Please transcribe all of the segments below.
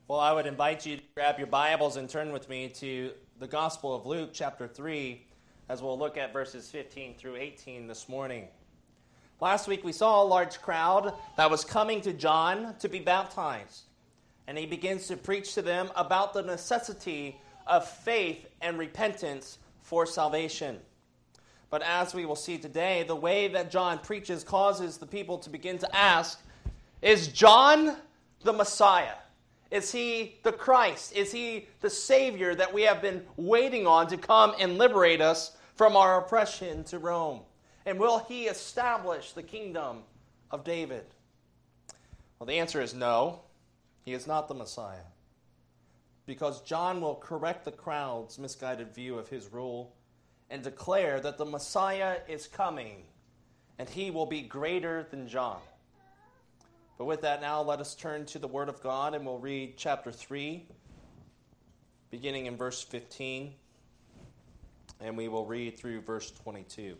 Well, I would invite you to grab your Bibles and turn with me to the Gospel of Luke, chapter 3, as we'll look at verses 15 through 18 this morning. Last week we saw a large crowd that was coming to John to be baptized, and he begins to preach to them about the necessity of faith and repentance for salvation. But as we will see today, the way that John preaches causes the people to begin to ask, is John the Messiah? Is he the Christ? Is he the Savior that we have been waiting on to come and liberate us from our oppression to Rome? And will he establish the kingdom of David? Well, the answer is no. He is not the Messiah. Because John will correct the crowd's misguided view of his rule and declare that the Messiah is coming and he will be greater than John. But with that now, let us turn to the Word of God, and we'll read chapter 3, beginning in verse 15, and we will read through verse 22.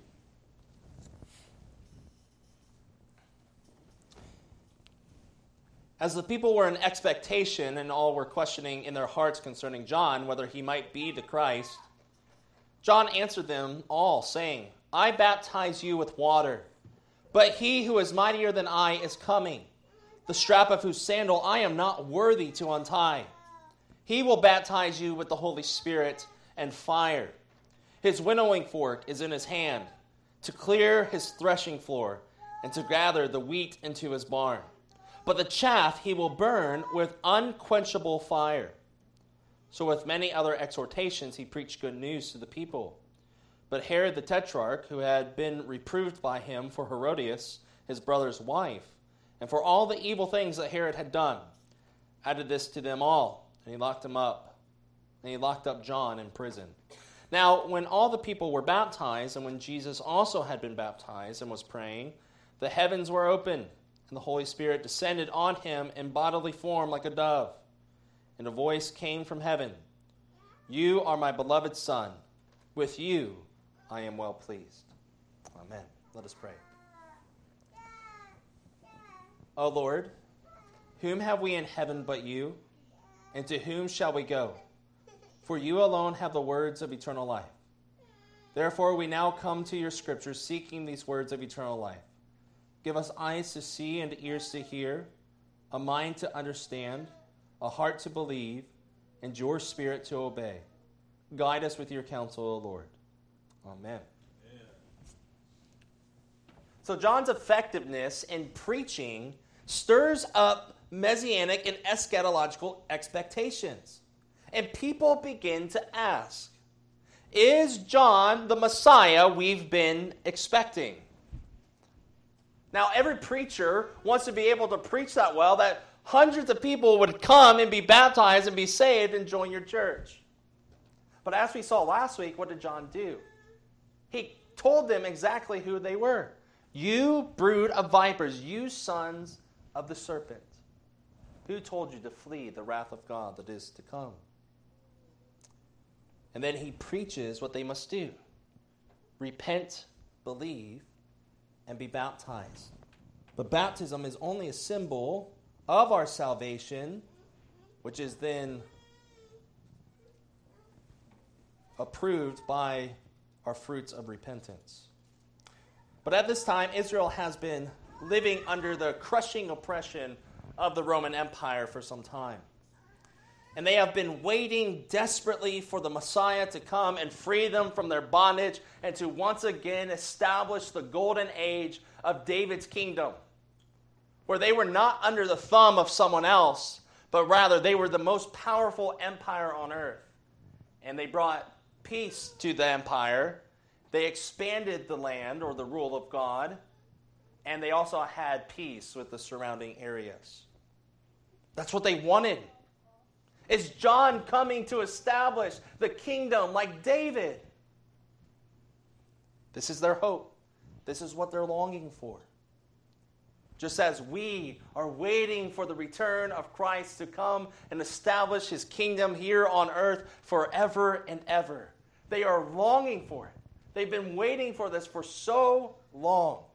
As the people were in expectation, and all were questioning in their hearts concerning John, whether he might be the Christ, John answered them all, saying, I baptize you with water, but he who is mightier than I is coming, the strap of whose sandal I am not worthy to untie. He will baptize you with the Holy Spirit and fire. His winnowing fork is in his hand, to clear his threshing floor and to gather the wheat into his barn. But the chaff he will burn with unquenchable fire. So with many other exhortations he preached good news to the people. But Herod the Tetrarch, who had been reproved by him for Herodias, his brother's wife, and for all the evil things that Herod had done, added this to them all, and he locked him up. And he locked up John in prison. Now, when all the people were baptized, and when Jesus also had been baptized and was praying, the heavens were opened, and the Holy Spirit descended on him in bodily form like a dove. And a voice came from heaven, You are my beloved Son. With you I am well pleased. Amen. Let us pray. O Lord, whom have we in heaven but you? And to whom shall we go? For you alone have the words of eternal life. Therefore we now come to your scriptures, seeking these words of eternal life. Give us eyes to see and ears to hear, a mind to understand, a heart to believe, and your spirit to obey. Guide us with your counsel, O Lord. Amen. So John's effectiveness in preaching stirs up messianic and eschatological expectations. And people begin to ask, is John the Messiah we've been expecting? Now, every preacher wants to be able to preach that well that hundreds of people would come and be baptized and be saved and join your church. But as we saw last week, what did John do? He told them exactly who they were. You brood of vipers, you sons of the serpent. Who told you to flee the wrath of God that is to come? And then he preaches what they must do. Repent, believe, and be baptized. But baptism is only a symbol of our salvation, which is then approved by our fruits of repentance. But at this time, Israel has been living under the crushing oppression of the Roman Empire for some time. And they have been waiting desperately for the Messiah to come and free them from their bondage and to once again establish the golden age of David's kingdom, where they were not under the thumb of someone else, but rather they were the most powerful empire on earth. And they brought peace to the empire. They expanded the land, or the rule of God, and they also had peace with the surrounding areas. That's what they wanted. Is John coming to establish the kingdom like David? This is their hope. This is what they're longing for. Just as we are waiting for the return of Christ to come and establish his kingdom here on earth forever and ever. They are longing for it. They've been waiting for this for so long.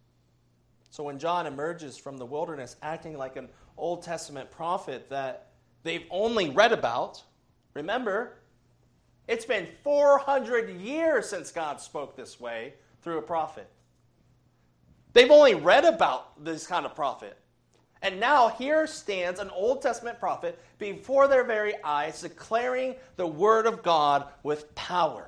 So when John emerges from the wilderness acting like an Old Testament prophet that they've only read about. Remember, it's been 400 years since God spoke this way through a prophet. They've only read about this kind of prophet. And now here stands an Old Testament prophet before their very eyes declaring the word of God with power.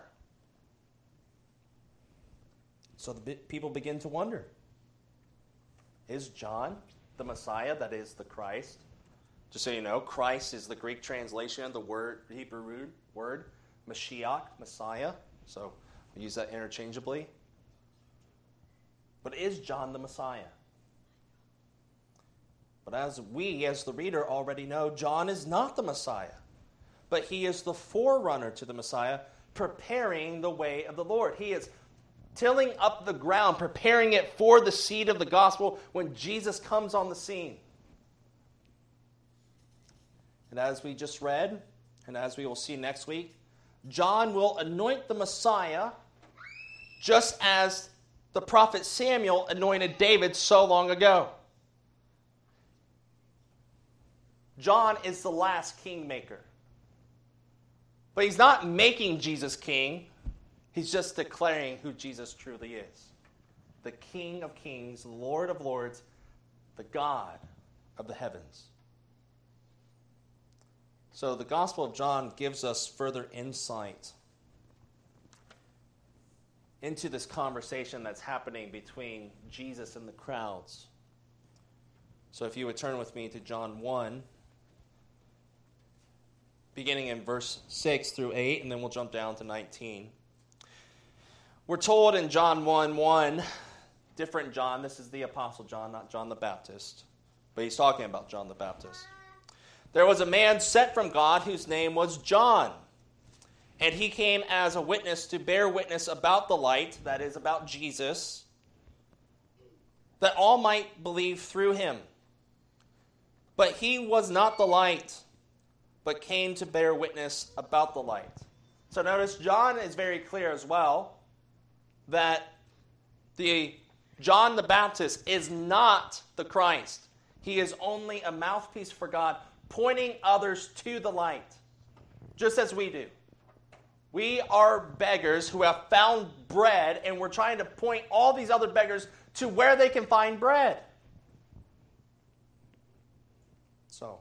So the people begin to wonder, is John the Messiah, that is the Christ? Just so you know, Christ is the Greek translation of the Hebrew word, Mashiach, Messiah. So we use that interchangeably. But is John the Messiah? But as the reader, already know, John is not the Messiah. But he is the forerunner to the Messiah, preparing the way of the Lord. He is tilling up the ground, preparing it for the seed of the gospel when Jesus comes on the scene. And as we just read, and as we will see next week, John will anoint the Messiah just as the prophet Samuel anointed David so long ago. John is the last kingmaker. But he's not making Jesus king. He's just declaring who Jesus truly is. The King of kings, the Lord of lords, the God of the heavens. So the Gospel of John gives us further insight into this conversation that's happening between Jesus and the crowds. So if you would turn with me to John 1, beginning in verse 6 through 8, and then we'll jump down to 19. We're told in John 1:1, different John, this is the Apostle John, not John the Baptist, but he's talking about John the Baptist. There was a man sent from God whose name was John, and he came as a witness to bear witness about the light, that is, about Jesus, that all might believe through him. But he was not the light, but came to bear witness about the light. So notice John is very clear as well that John the Baptist is not the Christ. He is only a mouthpiece for God, pointing others to the light, just as we do. We are beggars who have found bread, and we're trying to point all these other beggars to where they can find bread. So,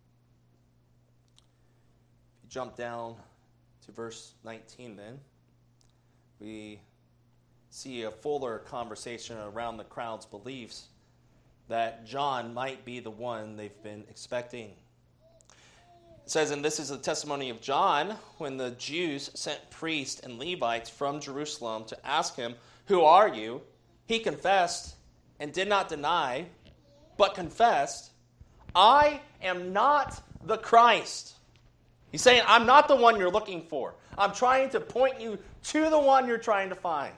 if you jump down to verse 19 then, we see a fuller conversation around the crowd's beliefs that John might be the one they've been expecting. It says, and this is the testimony of John, when the Jews sent priests and Levites from Jerusalem to ask him, "Who are you?" He confessed and did not deny, but confessed, "I am not the Christ." He's saying, I'm not the one you're looking for. I'm trying to point you to the one you're trying to find.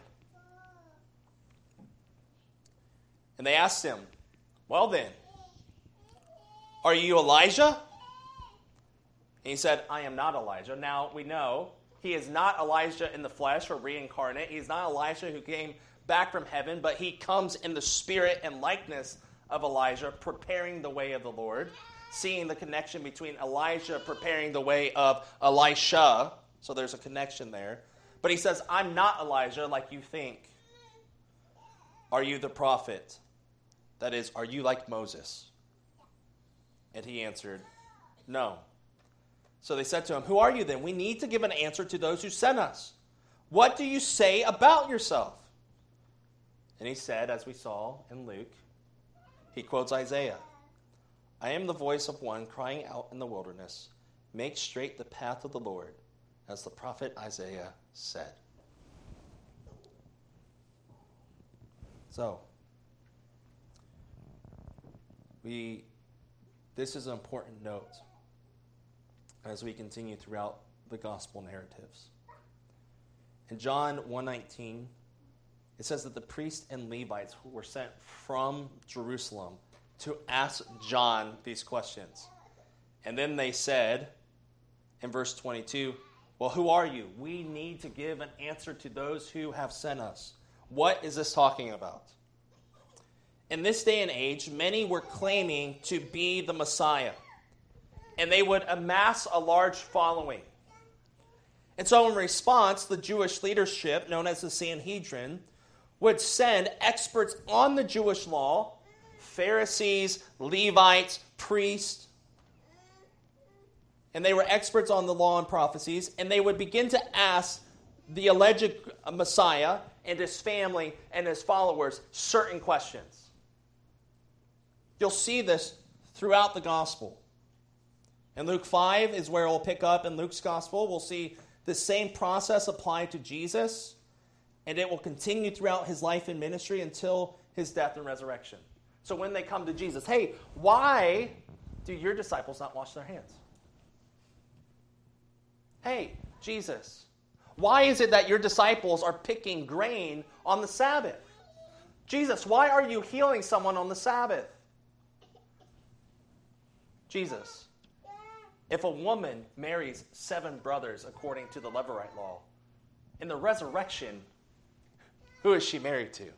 And they asked him, "Well then, are you Elijah?" And he said, "I am not Elijah." Now we know he is not Elijah in the flesh or reincarnate. He's not Elijah who came back from heaven, but he comes in the spirit and likeness of Elijah, preparing the way of the Lord, seeing the connection between Elijah preparing the way of Elisha. So there's a connection there. But he says, "I'm not Elijah like you think. Are you the prophet? That is, are you like Moses?" And he answered, "No." So they said to him, "Who are you then? We need to give an answer to those who sent us. What do you say about yourself?" And he said, as we saw in Luke, he quotes Isaiah, "I am the voice of one crying out in the wilderness, make straight the path of the Lord, as the prophet Isaiah said." So, this is an important note as we continue throughout the gospel narratives. In John 1:19, it says that the priests and Levites were sent from Jerusalem to ask John these questions. And then they said, in verse 22, "Well, who are you? We need to give an answer to those who have sent us." What is this talking about? In this day and age, many were claiming to be the Messiah. and they would amass a large following. And so in response, the Jewish leadership, known as the Sanhedrin, would send experts on the Jewish law, Pharisees, Levites, priests, and they were experts on the law and prophecies, and they would begin to ask the alleged Messiah and his family and his followers certain questions. You'll see this throughout the gospel. In Luke 5 is where we'll pick up in Luke's gospel. We'll see the same process applied to Jesus, and it will continue throughout his life and ministry until his death and resurrection. So when they come to Jesus, hey, why do your disciples not wash their hands? Hey, Jesus, why is it that your disciples are picking grain on the Sabbath? Jesus, why are you healing someone on the Sabbath? Jesus, if a woman marries 7 brothers according to the Levirate law, in the resurrection, who is she married to?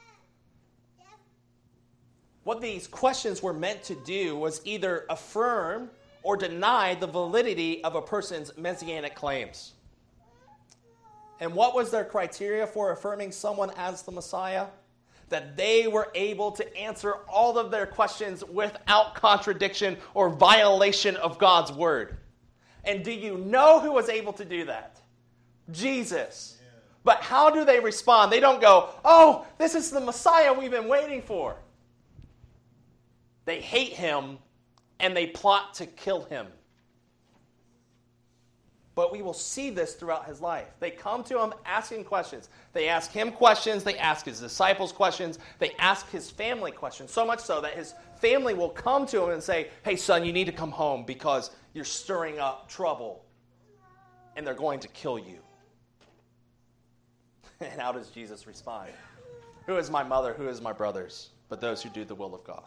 What these questions were meant to do was either affirm or deny the validity of a person's messianic claims. And what was their criteria for affirming someone as the Messiah? That they were able to answer all of their questions without contradiction or violation of God's word. And do you know who was able to do that? Jesus. Yeah. But how do they respond? They don't go, oh, this is the Messiah we've been waiting for. They hate him and they plot to kill him. But we will see this throughout his life. They come to him asking questions. They ask him questions. They ask his disciples questions. They ask his family questions. So much so that his family will come to him and say, hey, son, you need to come home because you're stirring up trouble and they're going to kill you. And how does Jesus respond? Who is my mother? Who is my brothers? But those who do the will of God.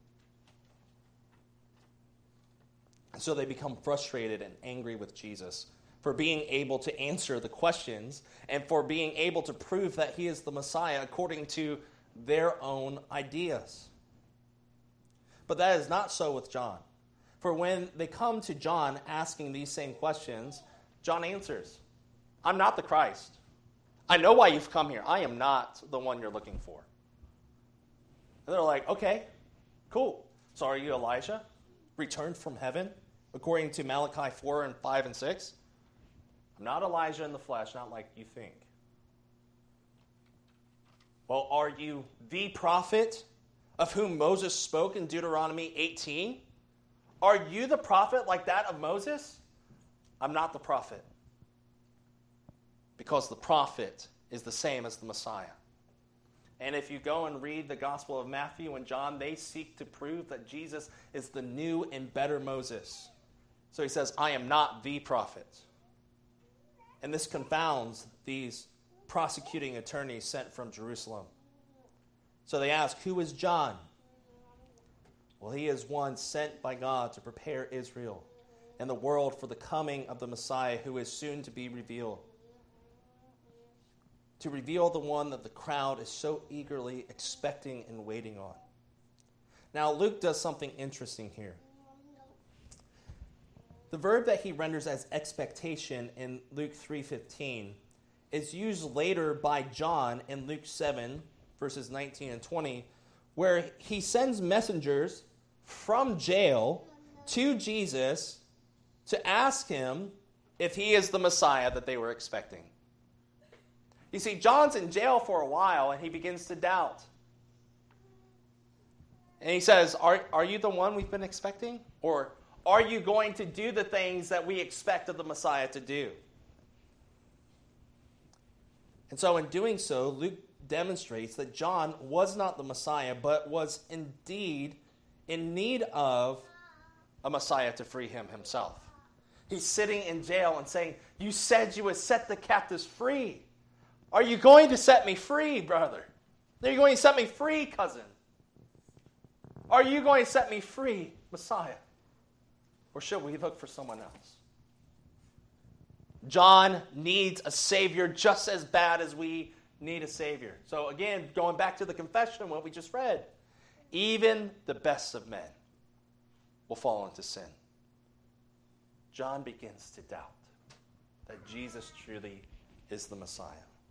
And so they become frustrated and angry with Jesus for being able to answer the questions and for being able to prove that he is the Messiah according to their own ideas. But that is not so with John. For when they come to John asking these same questions, John answers, I'm not the Christ. I know why you've come here. I am not the one you're looking for. And they're like, okay, cool. So are you Elijah, returned from heaven, according to Malachi 4 and 5 and 6? I'm not Elijah in the flesh, not like you think. Well, are you the prophet of whom Moses spoke in Deuteronomy 18? Are you the prophet like that of Moses? I'm not the prophet. Because the prophet is the same as the Messiah. And if you go and read the Gospel of Matthew and John, they seek to prove that Jesus is the new and better Moses. So he says, I am not the prophet. And this confounds these prosecuting attorneys sent from Jerusalem. So they ask, who is John? Well, he is one sent by God to prepare Israel and the world for the coming of the Messiah who is soon to be revealed. To reveal the one that the crowd is so eagerly expecting and waiting on. Now, Luke does something interesting here. The verb that he renders as expectation in Luke 3:15 is used later by John in Luke 7, verses 19 and 20, where he sends messengers from jail to Jesus to ask him if he is the Messiah that they were expecting. You see, John's in jail for a while, and he begins to doubt. And he says, are you the one we've been expecting? Or are you going to do the things that we expect of the Messiah to do? And so in doing so, Luke demonstrates that John was not the Messiah, but was indeed in need of a Messiah to free him himself. He's sitting in jail and saying, you said you would set the captives free. Are you going to set me free, brother? Are you going to set me free, cousin? Are you going to set me free, Messiah? Or should we look for someone else? John needs a Savior just as bad as we need a Savior. So again, going back to the confession, what we just read, even the best of men will fall into sin. John begins to doubt that Jesus truly is the Messiah.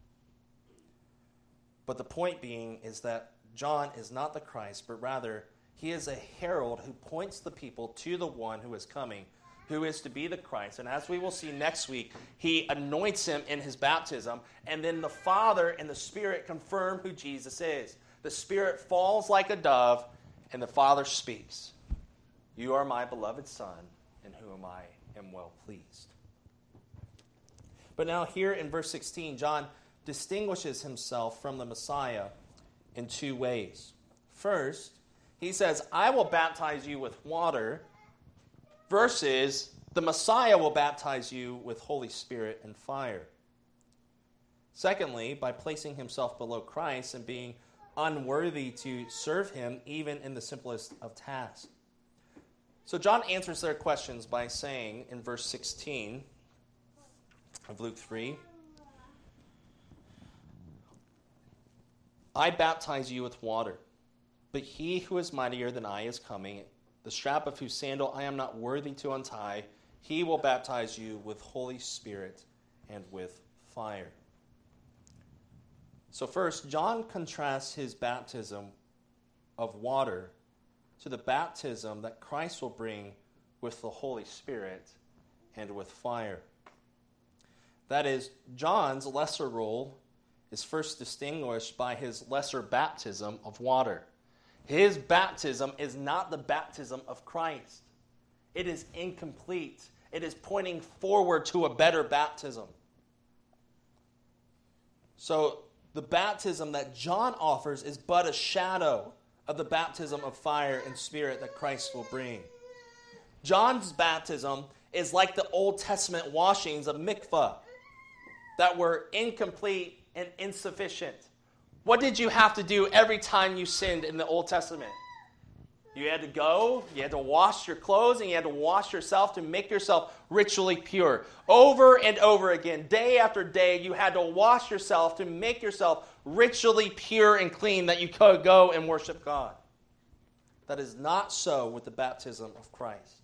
But the point being is that John is not the Christ, but rather he is a herald who points the people to the one who is coming, who is to be the Christ. And as we will see next week, he anoints him in his baptism, and then the Father and the Spirit confirm who Jesus is. The Spirit falls like a dove, and the Father speaks. You are my beloved Son, in whom I am well pleased. But now here in verse 16, John distinguishes himself from the Messiah in two ways. First, he says, I will baptize you with water, versus the Messiah will baptize you with Holy Spirit and fire. Secondly, by placing himself below Christ and being unworthy to serve him even in the simplest of tasks. So John answers their questions by saying in verse 16 of Luke 3, I baptize you with water, but he who is mightier than I is coming, the strap of whose sandal I am not worthy to untie. He will baptize you with Holy Spirit and with fire. So first, John contrasts his baptism of water to the baptism that Christ will bring with the Holy Spirit and with fire. That is, John's lesser role is first distinguished by his lesser baptism of water. His baptism is not the baptism of Christ. It is incomplete. It is pointing forward to a better baptism. So the baptism that John offers is but a shadow of the baptism of fire and spirit that Christ will bring. John's baptism is like the Old Testament washings of mikvah that were incomplete and insufficient. What did you have to do every time you sinned in the Old Testament? You had to go, you had to wash your clothes, and you had to wash yourself to make yourself ritually pure. Over and over again, day after day, you had to wash yourself to make yourself ritually pure and clean that you could go and worship God. That is not so with the baptism of Christ.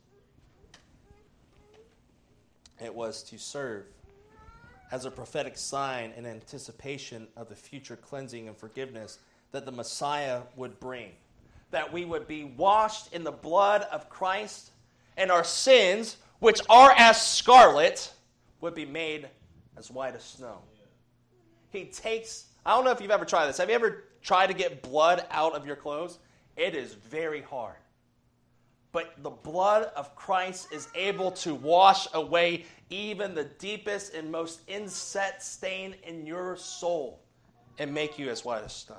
It was to serve as a prophetic sign in anticipation of the future cleansing and forgiveness that the Messiah would bring. That we would be washed in the blood of Christ, and our sins, which are as scarlet, would be made as white as snow. He takes, I don't know if you've ever tried this. Have you ever tried to get blood out of your clothes? It is very hard. But the blood of Christ is able to wash away even the deepest and most inset stain in your soul and make you as white as snow.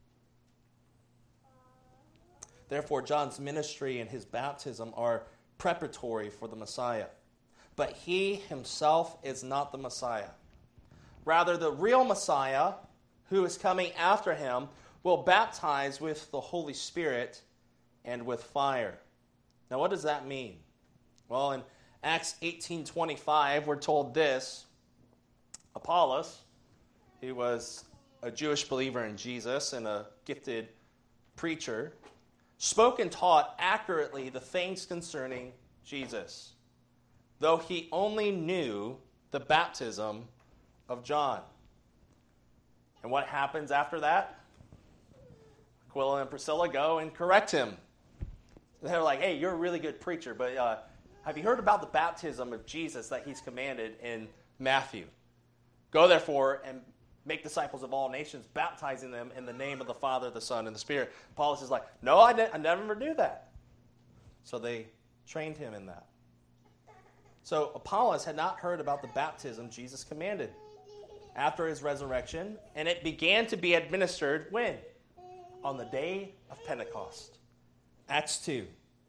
Therefore, John's ministry and his baptism are preparatory for the Messiah. But he himself is not the Messiah. Rather, the real Messiah, who is coming after him, will baptize with the Holy Spirit and with fire. Now, what does that mean? Well, in Acts 18:25, we're told this. Apollos, who was a Jewish believer in Jesus and a gifted preacher, spoke and taught accurately the things concerning Jesus, though he only knew the baptism of John. And what happens after that? Aquila and Priscilla go and correct him. They're like, hey, you're a really good preacher, but have you heard about the baptism of Jesus that he's commanded in Matthew? Go therefore and make disciples of all nations, baptizing them in the name of the Father, the Son, and the Spirit. Paulus is like, no, I never knew that. So they trained him in that. So Apollos had not heard about the baptism Jesus commanded after his resurrection, and it began to be administered when? On the day of Pentecost. Acts 2.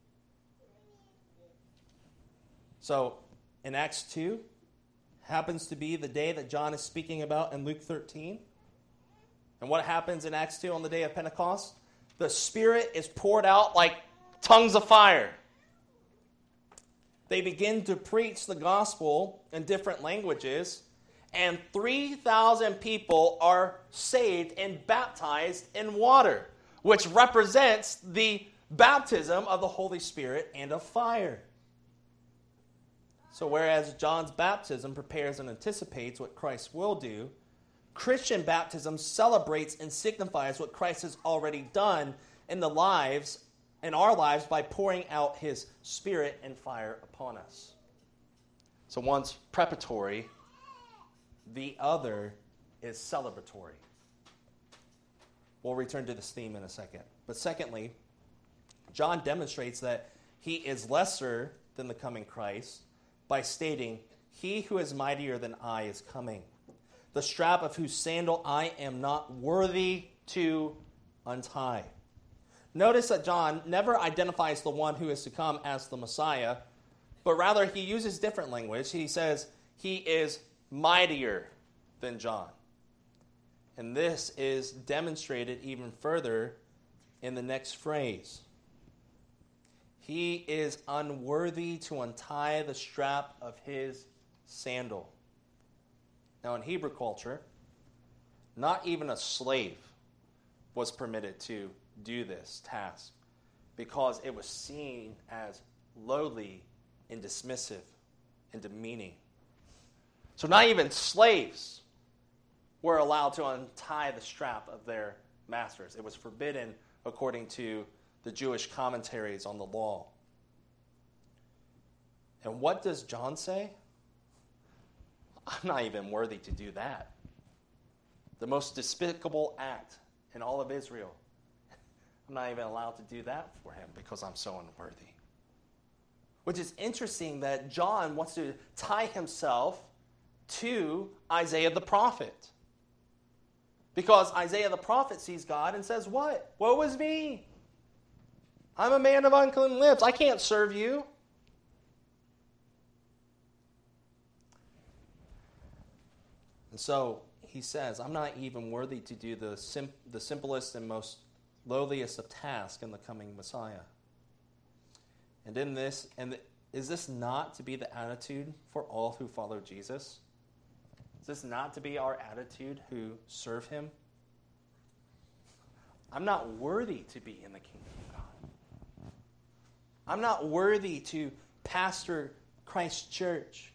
So, in Acts 2, happens to be the day that John is speaking about in Luke 13. And what happens in Acts 2 on the day of Pentecost? The Spirit is poured out like tongues of fire. They begin to preach the gospel in different languages, and 3,000 people are saved and baptized in water, which represents the baptism of the Holy Spirit and of fire. So whereas John's baptism prepares and anticipates what Christ will do, Christian baptism celebrates and signifies what Christ has already done in our lives by pouring out his Spirit and fire upon us. So one's preparatory, the other is celebratory. We'll return to this theme in a second. But secondly, John demonstrates that he is lesser than the coming Christ by stating, "He who is mightier than I is coming, the strap of whose sandal I am not worthy to untie." Notice that John never identifies the one who is to come as the Messiah, but rather he uses different language. He says he is mightier than John. And this is demonstrated even further in the next phrase. He is unworthy to untie the strap of his sandal. Now, in Hebrew culture, not even a slave was permitted to do this task because it was seen as lowly and dismissive and demeaning. So not even slaves were allowed to untie the strap of their masters. It was forbidden according to the Jewish commentaries on the law. And what does John say? I'm not even worthy to do that. The most despicable act in all of Israel. I'm not even allowed to do that for him because I'm so unworthy. Which is interesting that John wants to tie himself to Isaiah the prophet. Because Isaiah the prophet sees God and says, what? Woe is me. I'm a man of unclean lips. I can't serve you. And so he says, I'm not even worthy to do the simplest and most lowliest of tasks in the coming Messiah. And is this not to be the attitude for all who follow Jesus? Is this not to be our attitude who serve him? I'm not worthy to be in the kingdom of God. I'm not worthy to pastor Christ's church.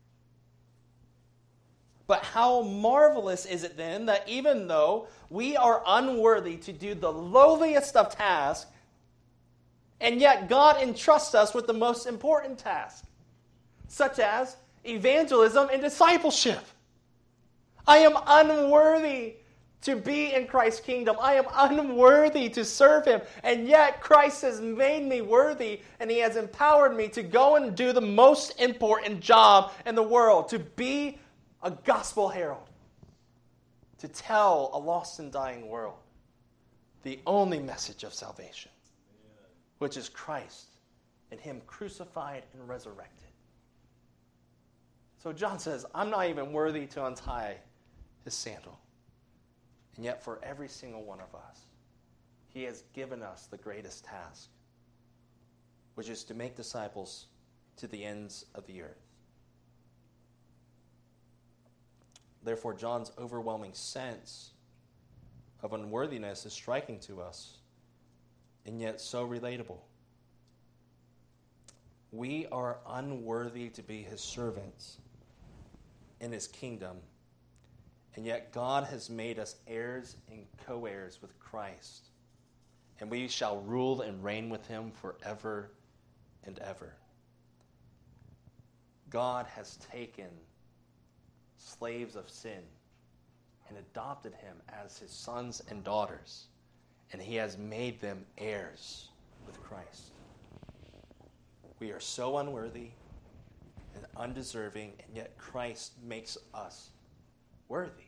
But how marvelous is it then that even though we are unworthy to do the lowliest of tasks, and yet God entrusts us with the most important task, such as evangelism and discipleship. I am unworthy to be in Christ's kingdom. I am unworthy to serve him. And yet Christ has made me worthy, and he has empowered me to go and do the most important job in the world, to be a gospel herald, to tell a lost and dying world the only message of salvation, which is Christ and him crucified and resurrected. So John says, I'm not even worthy to untie his sandal. And yet for every single one of us, he has given us the greatest task, which is to make disciples to the ends of the earth. Therefore, John's overwhelming sense of unworthiness is striking to us, and yet so relatable. We are unworthy to be his servants in his kingdom, and yet God has made us heirs and co-heirs with Christ, and we shall rule and reign with him forever and ever. God has taken slaves of sin and adopted him as his sons and daughters, and he has made them heirs with Christ. We are so unworthy and undeserving, and yet Christ makes us worthy.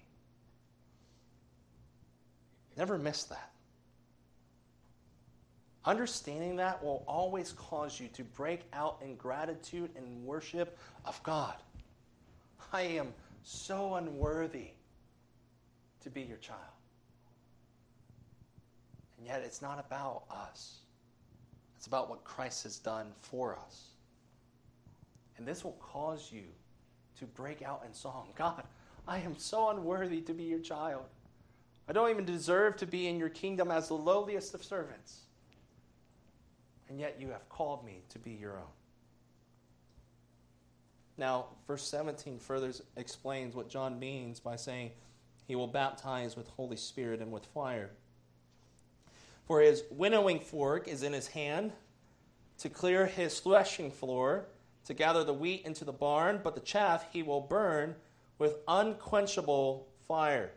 Never miss that. Understanding that will always cause you to break out in gratitude and worship of God. I am so unworthy to be your child. And yet it's not about us. It's about what Christ has done for us. And this will cause you to break out in song. God, I am so unworthy to be your child. I don't even deserve to be in your kingdom as the lowliest of servants. And yet you have called me to be your own. Now, verse 17 further explains what John means by saying he will baptize with Holy Spirit and with fire. For his winnowing fork is in his hand to clear his threshing floor, to gather the wheat into the barn, but the chaff he will burn with unquenchable fire.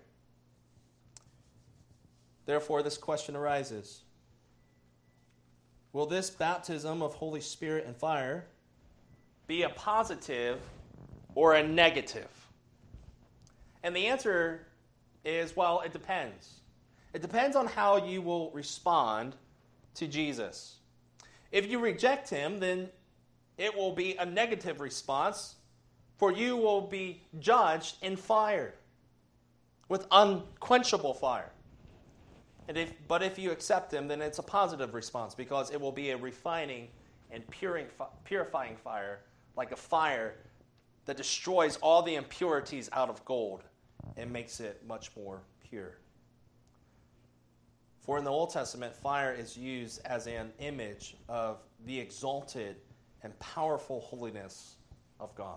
Therefore, this question arises. Will this baptism of Holy Spirit and fire be a positive or a negative? And the answer is, well, it depends. It depends on how you will respond to Jesus. If you reject him, then it will be a negative response, for you will be judged in fire, with unquenchable fire. But if you accept him, then it's a positive response, because it will be a refining and purifying fire, like a fire that destroys all the impurities out of gold and makes it much more pure. For in the Old Testament, fire is used as an image of the exalted and powerful holiness of God.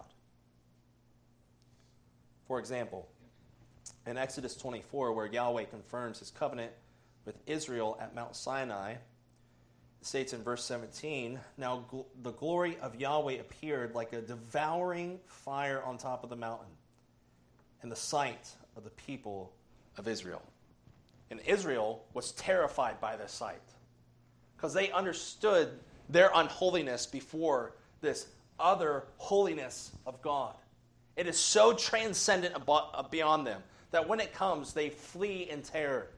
For example, in Exodus 24, where Yahweh confirms his covenant with Israel at Mount Sinai, it states in verse 17, "Now the glory of Yahweh appeared like a devouring fire on top of the mountain in the sight of the people of Israel." And Israel was terrified by this sight, because they understood their unholiness before this other holiness of God. It is so transcendent beyond them that when it comes, they flee in terror.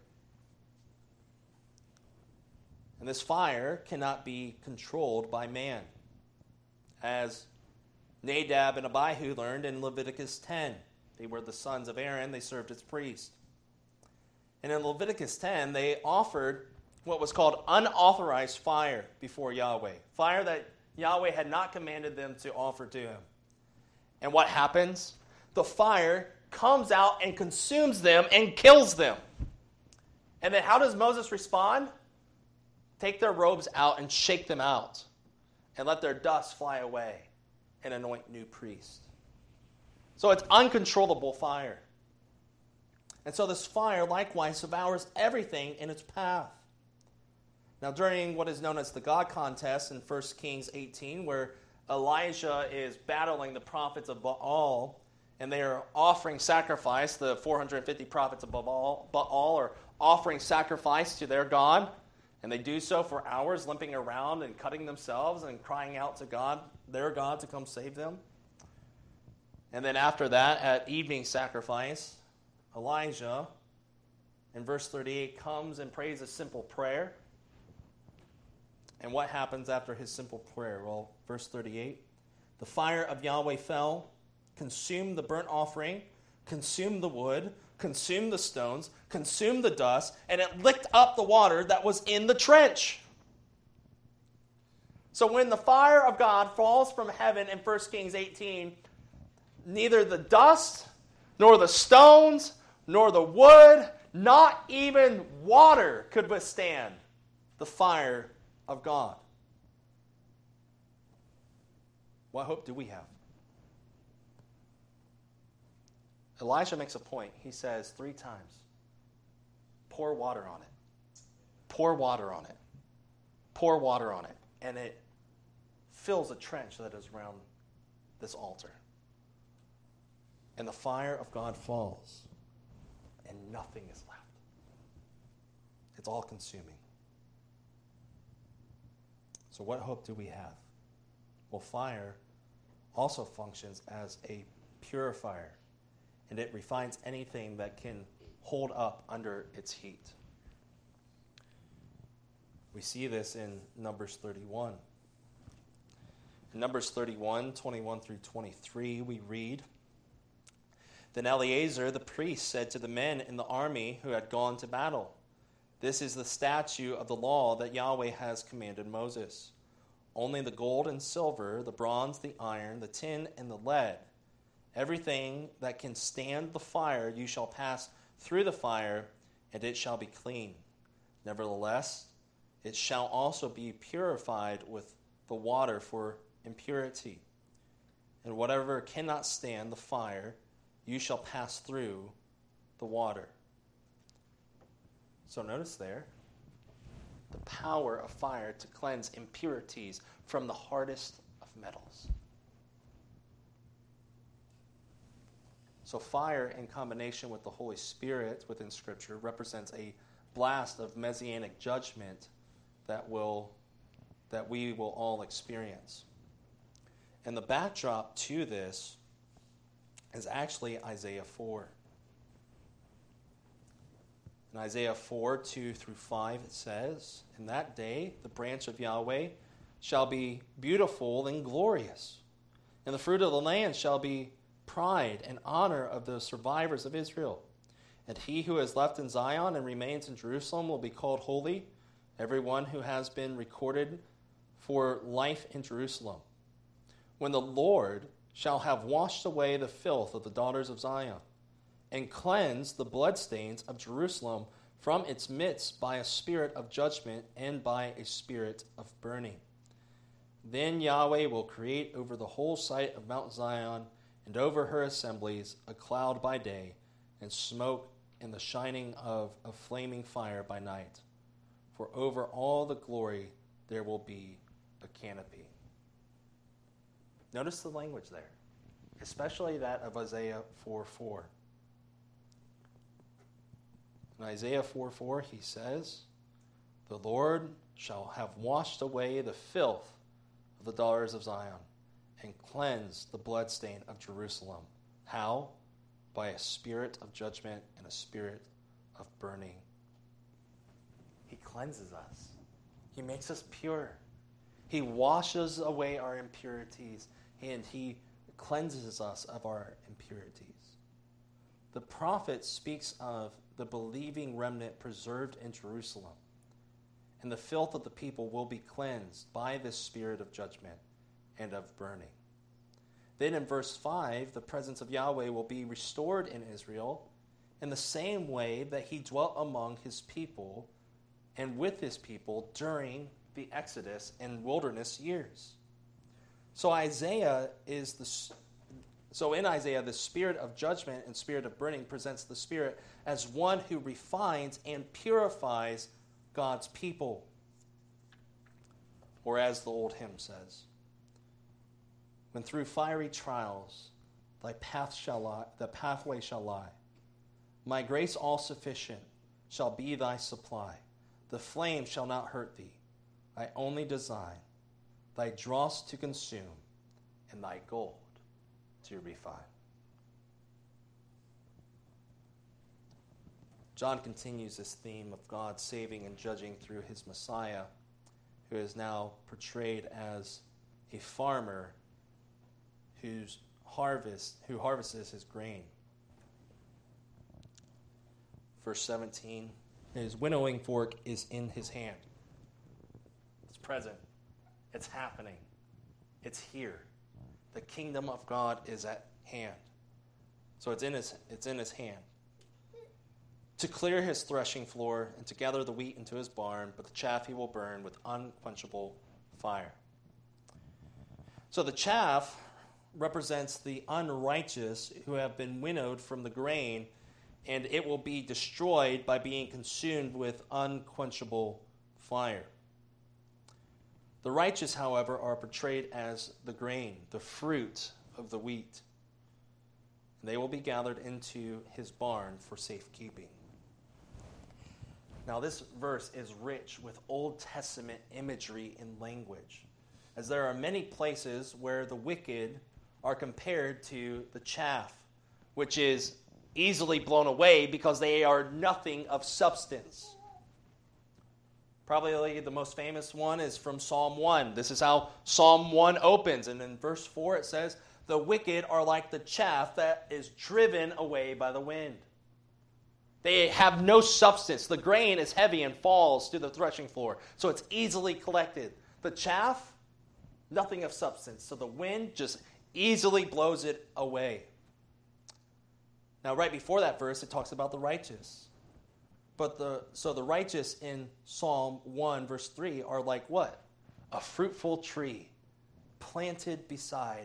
And this fire cannot be controlled by man, as Nadab and Abihu learned in Leviticus 10. They were the sons of Aaron. They served as priests. And in Leviticus 10, they offered what was called unauthorized fire before Yahweh, fire that Yahweh had not commanded them to offer to him. And what happens? The fire comes out and consumes them and kills them. And then how does Moses respond? Take their robes out and shake them out, and let their dust fly away, and anoint new priests. So it's uncontrollable fire. And so this fire likewise devours everything in its path. Now, during what is known as the God contest in 1 Kings 18, where Elijah is battling the prophets of Baal, and they are offering sacrifice, the 450 prophets of Baal are offering sacrifice to their God, and they do so for hours, limping around and cutting themselves and crying out to God, their God, to come save them. And then after that, at evening sacrifice, Elijah, in verse 38, comes and prays a simple prayer. And what happens after his simple prayer? Well, verse 38, the fire of Yahweh fell, consumed the burnt offering, consumed the wood, consumed the stones, consumed the dust, and it licked up the water that was in the trench. So when the fire of God falls from heaven in 1 Kings 18, neither the dust, nor the stones, nor the wood, not even water could withstand the fire of God. What hope do we have? Elijah makes a point. He says 3 times, pour water on it. Pour water on it. Pour water on it. And it fills a trench that is around this altar. And the fire of God falls, and nothing is left. It's all consuming. So what hope do we have? Well, fire also functions as a purifier, and it refines anything that can hold up under its heat. We see this in Numbers 31. In Numbers 31, 21 through 23, we read, "Then Eleazar the priest said to the men in the army who had gone to battle, 'This is the statute of the law that Yahweh has commanded Moses. Only the gold and silver, the bronze, the iron, the tin, and the lead, everything that can stand the fire, you shall pass through the fire, and it shall be clean. Nevertheless, it shall also be purified with the water for impurity. and whatever cannot stand the fire, you shall pass through the water. So notice there, the power of fire to cleanse impurities from the hardest of metals. So fire in combination with the Holy Spirit within Scripture represents a blast of messianic judgment that we will all experience. And the backdrop to this is actually Isaiah 4. In Isaiah 4, 2 through 5, it says, "In that day the branch of Yahweh shall be beautiful and glorious, and the fruit of the land shall be pride and honor of the survivors of Israel. And he who is left in Zion and remains in Jerusalem will be called holy, everyone who has been recorded for life in Jerusalem. When the Lord shall have washed away the filth of the daughters of Zion, and cleansed the bloodstains of Jerusalem from its midst by a spirit of judgment and by a spirit of burning. Then Yahweh will create over the whole site of Mount Zion and over her assemblies a cloud by day, and smoke and the shining of a flaming fire by night. For over all the glory there will be a canopy." Notice the language there, especially that of Isaiah 4:4. In Isaiah 4:4, he says, "The Lord shall have washed away the filth of the daughters of Zion, and cleansed the bloodstain of Jerusalem." How? By a spirit of judgment and a spirit of burning. He cleanses us. He makes us pure. He washes away our impurities, and he cleanses us of our impurities. The prophet speaks of the believing remnant preserved in Jerusalem, and the filth of the people will be cleansed by this spirit of judgment and of burning. Then in verse 5, the presence of Yahweh will be restored in Israel in the same way that he dwelt among his people and with his people during the Exodus and wilderness years. So in Isaiah, the spirit of judgment and spirit of burning presents the Spirit as one who refines and purifies God's people. Or as the old hymn says, "When through fiery trials the pathway shall lie, my grace all sufficient shall be thy supply. The flame shall not hurt thee. I only design thy dross to consume and thy gold to refine." John continues this theme of God saving and judging through his Messiah, who is now portrayed as a farmer who harvests his grain. Verse 17, his winnowing fork is in his hand. It's present. It's happening. It's here. The kingdom of God is at hand. So it's in his hand. To clear his threshing floor and to gather the wheat into his barn, but the chaff he will burn with unquenchable fire. So the chaff represents the unrighteous who have been winnowed from the grain, and it will be destroyed by being consumed with unquenchable fire. The righteous, however, are portrayed as the grain, the fruit of the wheat. They will be gathered into his barn for safekeeping. Now, this verse is rich with Old Testament imagery and language, as there are many places where the wicked are compared to the chaff, which is easily blown away because they are nothing of substance. Probably the most famous one is from Psalm 1. This is how Psalm 1 opens. And in verse 4 it says, "The wicked are like the chaff that is driven away by the wind." They have no substance. The grain is heavy and falls to the threshing floor, so it's easily collected. The chaff, nothing of substance. So the wind just easily blows it away. Now, right before that verse, it talks about the righteous. So the righteous in Psalm 1, verse 3, are like what? A fruitful tree planted beside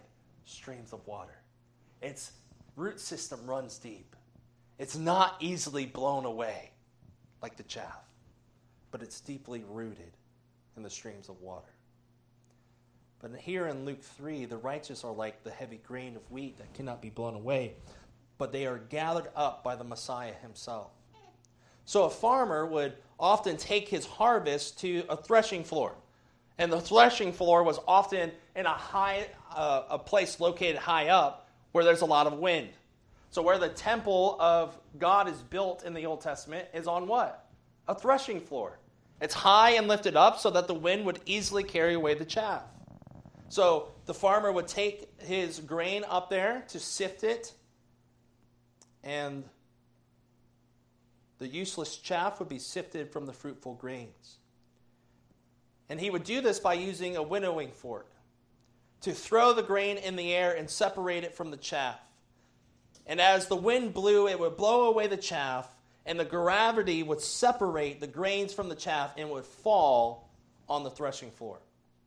streams of water. Its root system runs deep. It's not easily blown away like the chaff, but it's deeply rooted in the streams of water. But here in Luke 3, the righteous are like the heavy grain of wheat that cannot be blown away, but they are gathered up by the Messiah himself. So a farmer would often take his harvest to a threshing floor. And the threshing floor was often in a place located high up where there's a lot of wind. So where the temple of God is built in the Old Testament is on what? A threshing floor. It's high and lifted up so that the wind would easily carry away the chaff. So the farmer would take his grain up there to sift it, and the useless chaff would be sifted from the fruitful grains. And he would do this by using a winnowing fork to throw the grain in the air and separate it from the chaff. And as the wind blew, it would blow away the chaff, and the gravity would separate the grains from the chaff and would fall on the threshing floor.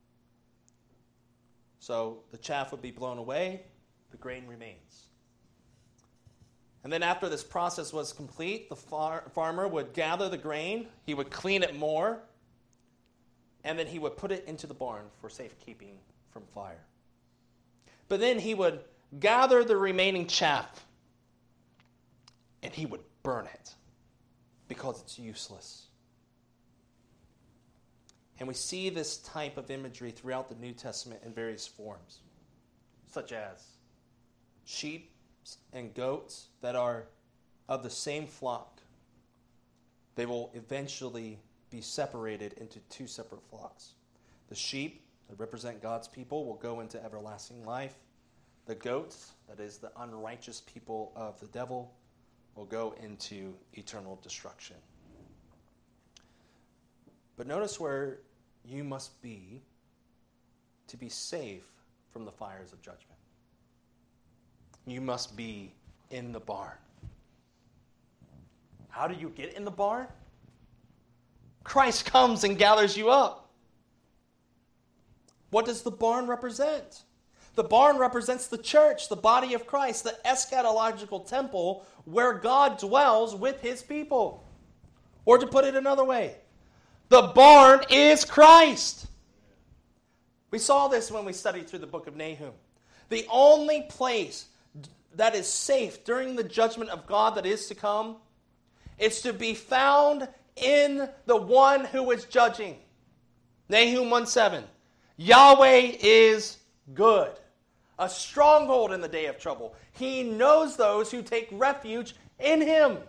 So the chaff would be blown away, the grain remains. And then after this process was complete, the farmer would gather the grain, he would clean it more, and then he would put it into the barn for safekeeping from fire. But then he would gather the remaining chaff, and he would burn it because it's useless. And we see this type of imagery throughout the New Testament in various forms, such as sheep and goats that are of the same flock. They will eventually be separated into two separate flocks. The sheep, that represent God's people, will go into everlasting life. The goats, that is the unrighteous people of the devil, will go into eternal destruction. But notice where you must be to be safe from the fires of judgment. You must be in the barn. How do you get in the barn? Christ comes and gathers you up. What does the barn represent? The barn represents the church, the body of Christ, the eschatological temple where God dwells with his people. Or to put it another way, the barn is Christ. We saw this when we studied through the book of Nahum. The only place that is safe during the judgment of God that is to come is to be found in the one who is judging. Nahum 1:7. Yahweh is good, a stronghold in the day of trouble. He knows those who take refuge in him.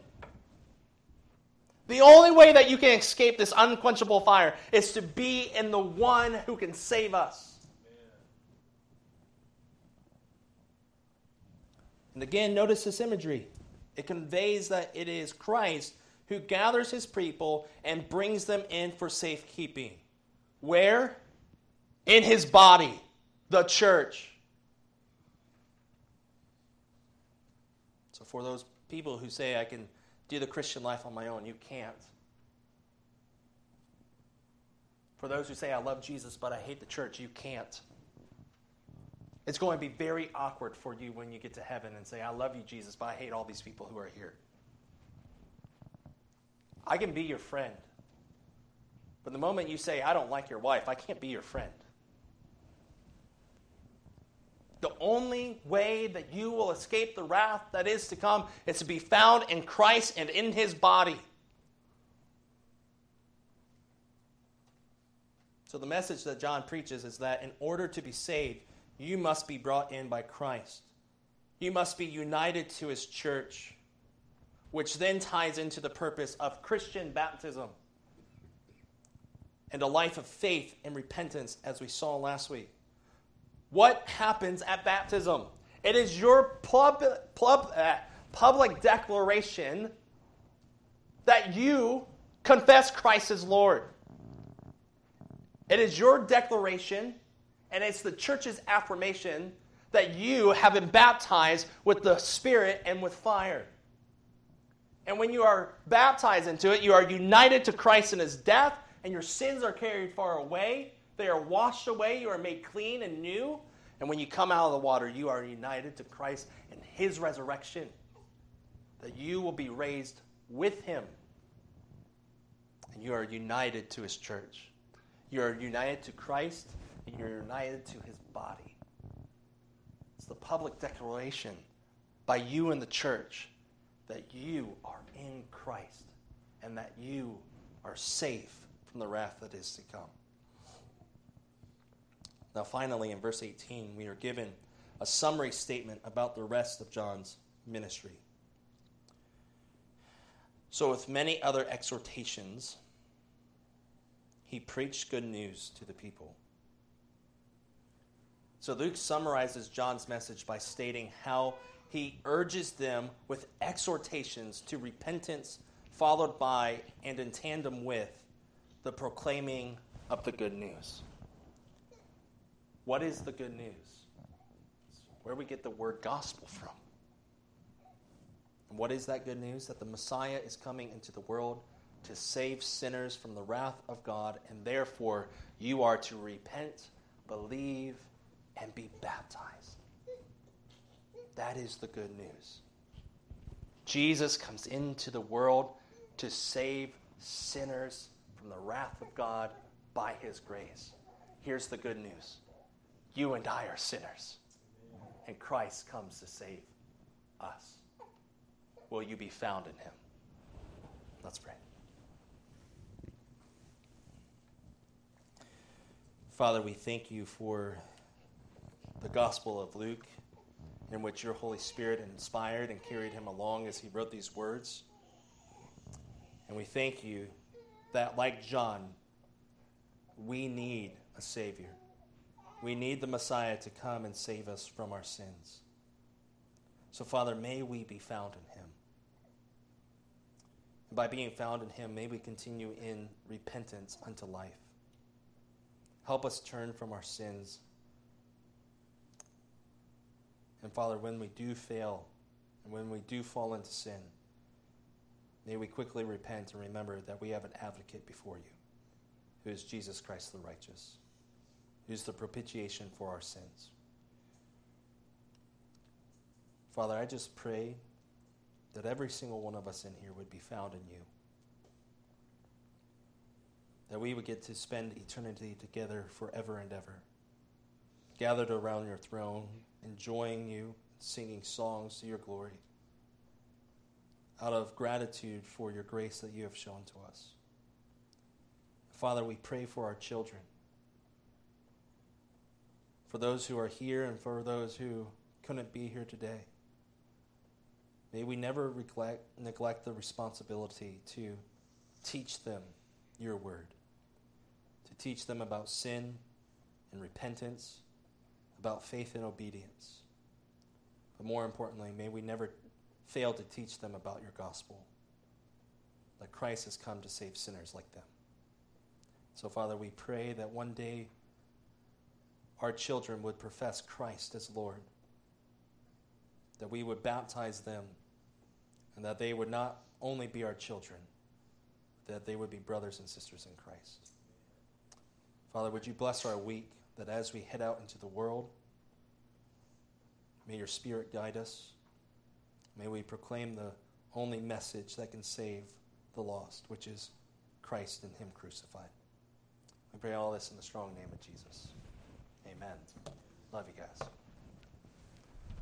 The only way that you can escape this unquenchable fire is to be in the one who can save us. And again, notice this imagery. It conveys that it is Christ who gathers his people and brings them in for safekeeping. Where? In his body, the church. So for those people who say, I can do the Christian life on my own, you can't. For those who say, I love Jesus, but I hate the church, you can't. It's going to be very awkward for you when you get to heaven and say, I love you, Jesus, but I hate all these people who are here. I can be your friend. But the moment you say, I don't like your wife, I can't be your friend. The only way that you will escape the wrath that is to come is to be found in Christ and in his body. So the message that John preaches is that in order to be saved, you must be brought in by Christ. You must be united to his church, which then ties into the purpose of Christian baptism and a life of faith and repentance, as we saw last week. What happens at baptism? It is your public declaration that you confess Christ as Lord. It is your declaration, and it's the church's affirmation that you have been baptized with the Spirit and with fire. And when you are baptized into it, you are united to Christ in his death, and your sins are carried far away. They are washed away. You are made clean and new. And when you come out of the water, you are united to Christ and his resurrection, that you will be raised with him. And you are united to his church. You are united to Christ, and you're united to his body. It's the public declaration by you and the church that you are in Christ and that you are safe from the wrath that is to come. Now, finally, in verse 18, we are given a summary statement about the rest of John's ministry. So, with many other exhortations, he preached good news to the people. So Luke summarizes John's message by stating how he urges them with exhortations to repentance, followed by and in tandem with the proclaiming of the good news. What is the good news? It's where we get the word gospel from. And what is that good news? That the Messiah is coming into the world to save sinners from the wrath of God, and therefore you are to repent, believe, and be baptized. That is the good news. Jesus comes into the world to save sinners from the wrath of God by his grace. Here's the good news. You and I are sinners, and Christ comes to save us. Will you be found in him? Let's pray. Father, we thank you for the Gospel of Luke, in which your Holy Spirit inspired and carried him along as he wrote these words. And we thank you that, like John, we need a Savior. We need the Messiah to come and save us from our sins. So, Father, may we be found in him. And by being found in him, may we continue in repentance unto life. Help us turn from our sins. And Father, when we do fail and when we do fall into sin, may we quickly repent and remember that we have an advocate before you, who is Jesus Christ the righteous, who is the propitiation for our sins. Father, I just pray that every single one of us in here would be found in you, that we would get to spend eternity together forever and ever, gathered around your throne, enjoying you, singing songs to your glory, out of gratitude for your grace that you have shown to us. Father, we pray for our children, for those who are here and for those who couldn't be here today. May we never neglect the responsibility to teach them your word, to teach them about sin and repentance, about faith and obedience. But more importantly, may we never fail to teach them about your gospel, that Christ has come to save sinners like them. So, Father, we pray that one day our children would profess Christ as Lord, that we would baptize them, and that they would not only be our children, that they would be brothers and sisters in Christ. Father, would you bless our week, that as we head out into the world, may your Spirit guide us. May we proclaim the only message that can save the lost, which is Christ and him crucified. We pray all this in the strong name of Jesus. Amen. Love you guys.